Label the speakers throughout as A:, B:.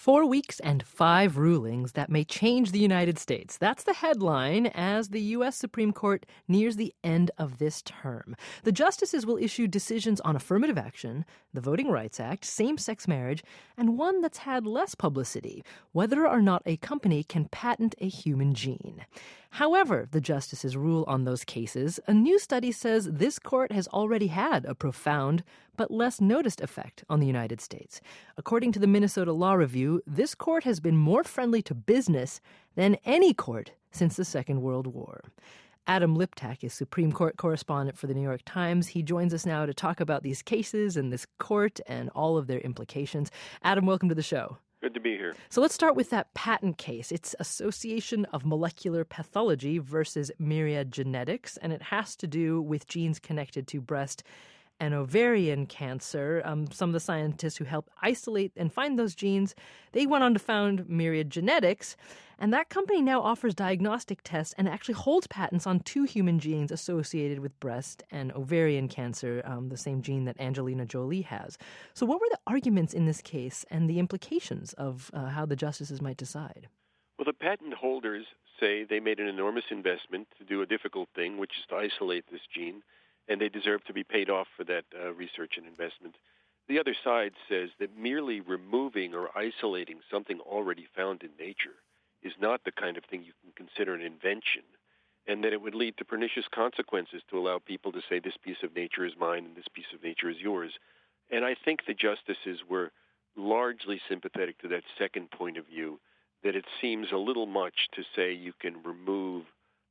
A: 4 weeks and 5 rulings that may change the United States. That's the headline as the U.S. Supreme Court nears the end of this term. The justices will issue decisions on affirmative action, the Voting Rights Act, same-sex marriage, and one that's had less publicity, whether or not a company can patent a human gene. However, the justices rule on those cases. A new study says this court has already had a profound but less noticed effect on the United States. According to the Minnesota Law Review, this court has been more friendly to business than any court since the Second World War. Adam Liptak is Supreme Court correspondent for the New York Times. He joins us now to talk about these cases and this court and all of their implications. Adam, welcome to the show.
B: Good to be here.
A: So let's start with that patent case. It's Association of Molecular Pathology versus Myriad Genetics, and it has to do with genes connected to breast and ovarian cancer. Some of the scientists who helped isolate and find those genes, they went on to found Myriad Genetics, and that company now offers diagnostic tests and actually holds patents on 2 human genes associated with breast and ovarian cancer, the same gene that Angelina Jolie has. So what were the arguments in this case and the implications of how the justices might decide?
B: Well, the patent holders say they made an enormous investment to do a difficult thing, which is to isolate this gene, and they deserve to be paid off for that research and investment. The other side says that merely removing or isolating something already found in nature is not the kind of thing you can consider an invention, and that it would lead to pernicious consequences to allow people to say this piece of nature is mine and this piece of nature is yours. And I think the justices were largely sympathetic to that second point of view, that it seems a little much to say you can remove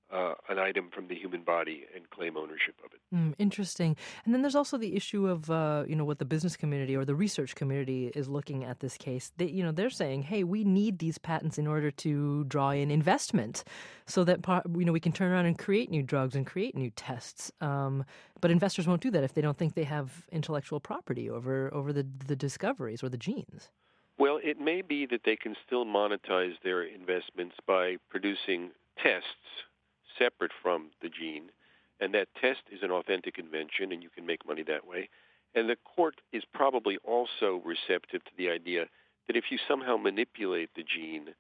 B: an item from the human body and claim ownership of it.
A: Interesting. And then there's also the issue of, what the business community or the research community is looking at this case. They're saying, hey, we need these patents in order to draw in investment so that, we can turn around and create new drugs and create new tests. But investors won't do that if they don't think they have intellectual property over the discoveries or the genes.
B: Well, it may be that they can still monetize their investments by producing tests separate from the gene, and that test is an authentic invention, and you can make money that way. And the court is probably also receptive to the idea that if you somehow manipulate the gene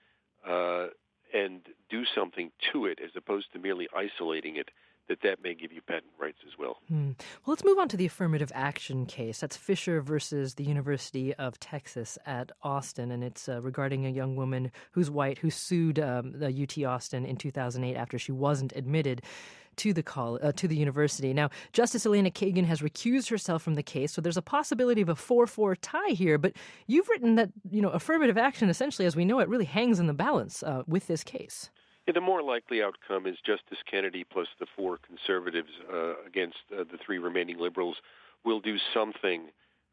B: and do something to it as opposed to merely isolating it, that may give you patent rights as well.
A: Well, let's move on to the affirmative action case. That's Fisher versus the University of Texas at Austin, and it's regarding a young woman who's white who sued the UT Austin in 2008 after she wasn't admitted to the university. Now, Justice Elena Kagan has recused herself from the case, so there's a possibility of a 4-4 tie here. But you've written that affirmative action, essentially, as we know it, really hangs in the balance with this case.
B: Yeah, the more likely outcome is Justice Kennedy plus the 4 conservatives against the 3 remaining liberals will do something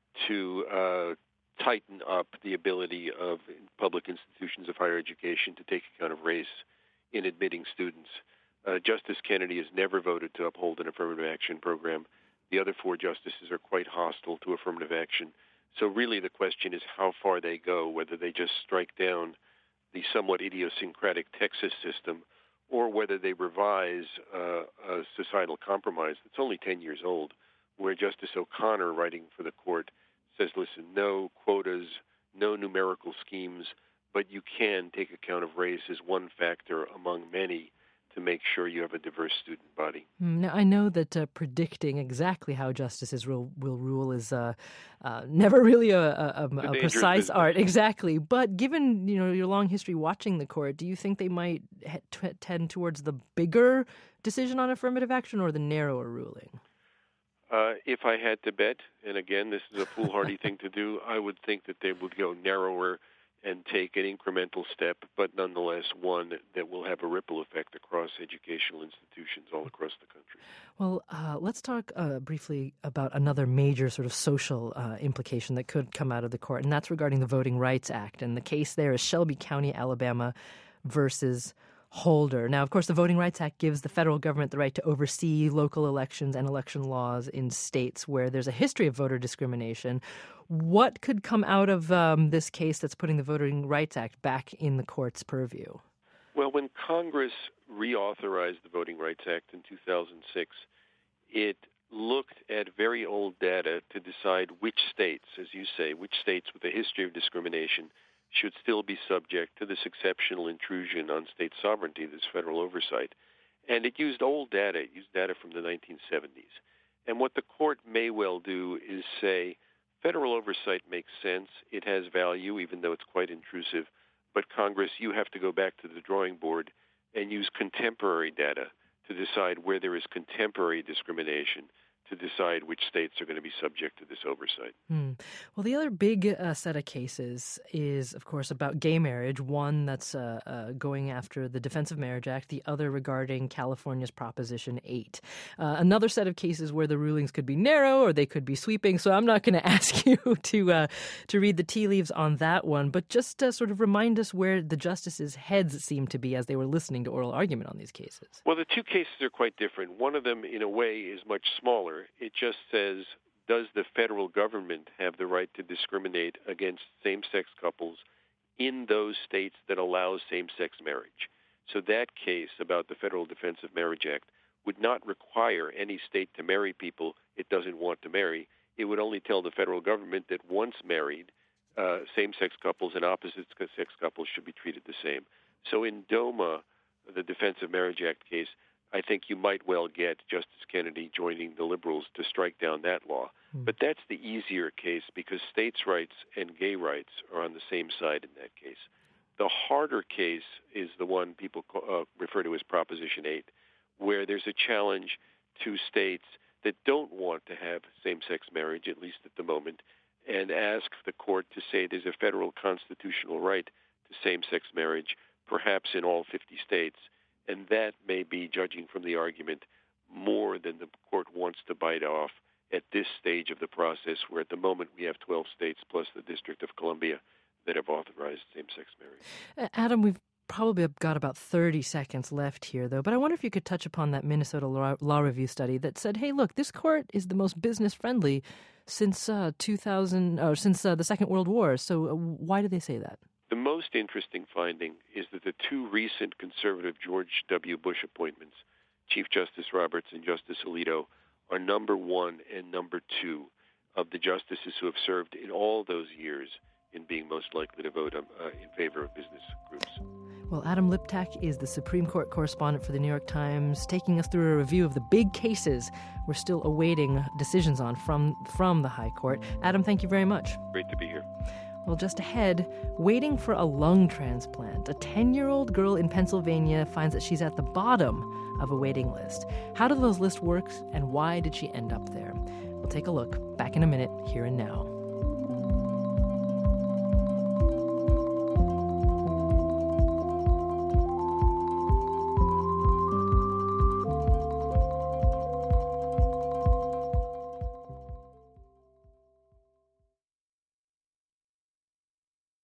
B: to tighten up the ability of public institutions of higher education to take account of race in admitting students. Justice Kennedy has never voted to uphold an affirmative action program. The other 4 justices are quite hostile to affirmative action. So really the question is how far they go, whether they just strike down the somewhat idiosyncratic Texas system, or whether they revise a societal compromise that's only 10 years old, where Justice O'Connor, writing for the court, says, listen, no quotas, no numerical schemes, but you can take account of race as one factor among many to make sure you have a diverse student body.
A: Now, I know that predicting exactly how justices will rule is never really a precise art. Exactly. But given, your long history watching the court, do you think they might tend towards the bigger decision on affirmative action or the narrower ruling?
B: If I had to bet, and again, this is a foolhardy thing to do, I would think that they would go narrower and take an incremental step, but nonetheless one that will have a ripple effect across educational institutions all across the country.
A: Well, let's talk briefly about another major sort of social implication that could come out of the court, and that's regarding the Voting Rights Act. And the case there is Shelby County, Alabama versus Holder. Now, of course, the Voting Rights Act gives the federal government the right to oversee local elections and election laws in states where there's a history of voter discrimination. What could come out of this case that's putting the Voting Rights Act back in the court's purview?
B: Well, when Congress reauthorized the Voting Rights Act in 2006, it looked at very old data to decide which states, as you say, which states with a history of discrimination should still be subject to this exceptional intrusion on state sovereignty, this federal oversight. And it used old data. It used data from the 1970s. And what the court may well do is say, federal oversight makes sense. It has value, even though it's quite intrusive. But Congress, you have to go back to the drawing board and use contemporary data to decide where there is contemporary discrimination, to decide which states are going to be subject to this oversight.
A: Well, the other big set of cases is, of course, about gay marriage, one that's going after the Defense of Marriage Act, the other regarding California's Proposition 8. Another set of cases where the rulings could be narrow or they could be sweeping, so I'm not going to ask you to read the tea leaves on that one, but just sort of remind us where the justices' heads seemed to be as they were listening to oral argument on these cases.
B: Well, the two cases are quite different. One of them, in a way, is much smaller. It just says, does the federal government have the right to discriminate against same-sex couples in those states that allow same-sex marriage? So that case about the Federal Defense of Marriage Act would not require any state to marry people it doesn't want to marry. It would only tell the federal government that once married, same-sex couples and opposite-sex couples should be treated the same. So in DOMA, the Defense of Marriage Act case, I think you might well get Justice Kennedy joining the liberals to strike down that law. But that's the easier case because states' rights and gay rights are on the same side in that case. The harder case is the one people refer to as Proposition 8, where there's a challenge to states that don't want to have same-sex marriage, at least at the moment, and ask the court to say there's a federal constitutional right to same-sex marriage, perhaps in all 50 states. And that may be, judging from the argument, more than the court wants to bite off at this stage of the process, where at the moment we have 12 states plus the District of Columbia that have authorized same-sex marriage.
A: Adam, we've probably got about 30 seconds left here, though, but I wonder if you could touch upon that Minnesota Law Review study that said, hey, look, this court is the most business-friendly since the Second World War. So why do they say that?
B: The most interesting finding is that the two recent conservative George W. Bush appointments, Chief Justice Roberts and Justice Alito, are number one and number two of the justices who have served in all those years in being most likely to vote in favor of business groups.
A: Well, Adam Liptak is the Supreme Court correspondent for the New York Times, taking us through a review of the big cases we're still awaiting decisions on from the High Court. Adam, thank you very much.
B: Great to be here.
A: Well, just ahead, waiting for a lung transplant. A 10-year-old girl in Pennsylvania finds that she's at the bottom of a waiting list. How do those lists work, and why did she end up there? We'll take a look. Back in a minute, Here and Now.